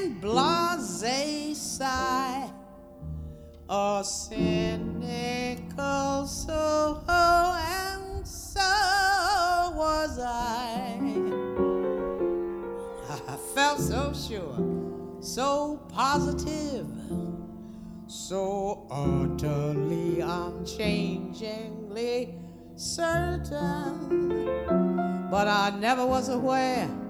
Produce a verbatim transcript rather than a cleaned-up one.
and blase sigh, a cynical soul, and so was I. I felt so sure, so positive, so utterly unchangingly certain, but I never was aware